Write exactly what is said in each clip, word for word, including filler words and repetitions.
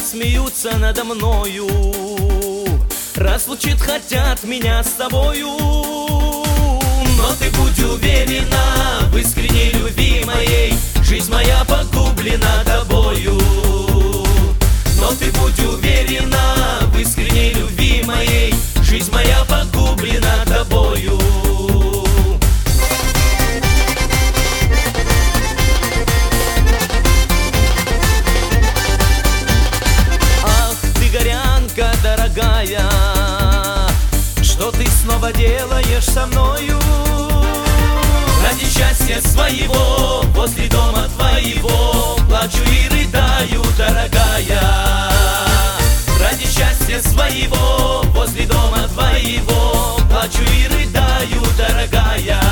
смеются надо мною, разлучить хотят меня с тобою. Но ты будь уверена в искренней любви моей, жизнь моя погублена тобою. Но ты будь уверена в искренней любви моей, жизнь моя погублена тобою. Ах, ты горянка дорогая, что ты снова делаешь со мною? Ради счастья своего, возле дома твоего, плачу и рыдаю, дорогая. Ради счастья своего, возле дома твоего, плачу и рыдаю, дорогая.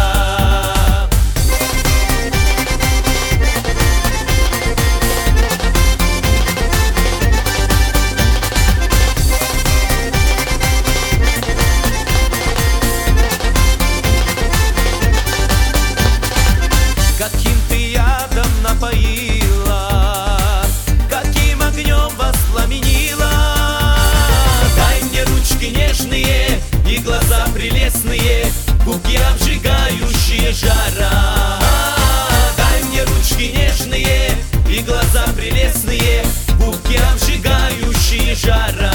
Каким ты ядом напоила, каким огнем воспламенила. Дай мне ручки нежные и глаза прелестные, губки обжигающие жара. Дай мне ручки нежные и глаза прелестные, губки обжигающие жара.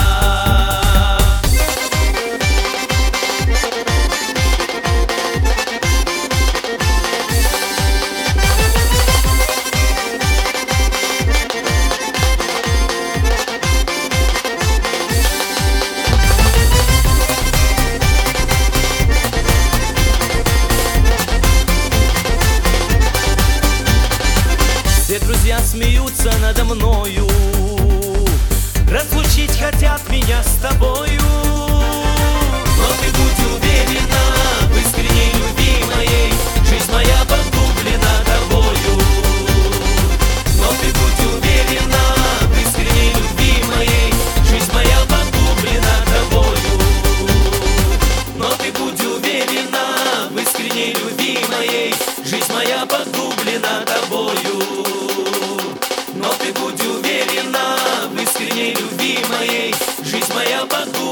Все друзья смеются надо мною, разлучить хотят меня с тобою. Но ты будь уверена в искренней любви моей, жизнь моя погублена тобою. Но ты будь уверена в искренней любви моей, жизнь моя погублена тобою. Но ты будь уверена в искренней любви моей, жизнь моя погублена тобою. Но ты будь уверена в искренней любви моей, жизнь моя погублена.